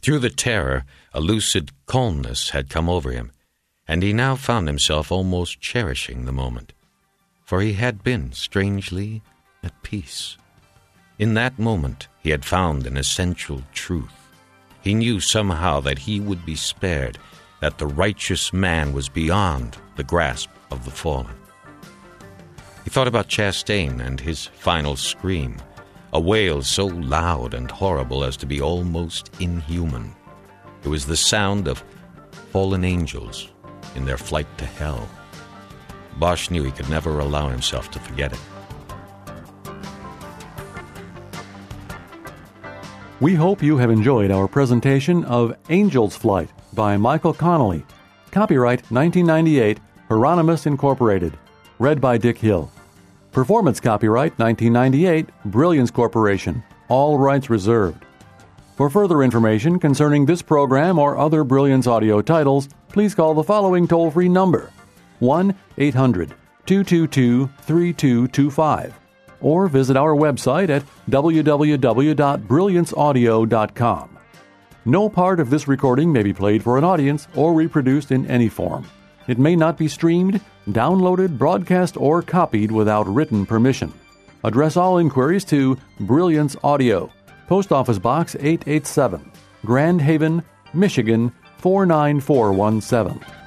Through the terror, a lucid calmness had come over him, and he now found himself almost cherishing the moment, for he had been strangely at peace. In that moment, he had found an essential truth. He knew somehow that he would be spared, that the righteous man was beyond the grasp of the fallen. He thought about Chastain and his final scream, a wail so loud and horrible as to be almost inhuman. It was the sound of fallen angels in their flight to hell. Bosch knew he could never allow himself to forget it. We hope you have enjoyed our presentation of Angel's Flight by Michael Connelly. Copyright 1998, Hieronymus Incorporated. Read by Dick Hill. Performance copyright 1998, Brilliance Corporation. All rights reserved. For further information concerning this program or other Brilliance audio titles, please call the following toll-free number, 1-800-222-3225, or visit our website at www.brillianceaudio.com. No part of this recording may be played for an audience or reproduced in any form. It may not be streamed, downloaded, broadcast, or copied without written permission. Address all inquiries to Brilliance Audio, Post Office Box 887, Grand Haven, Michigan 49417.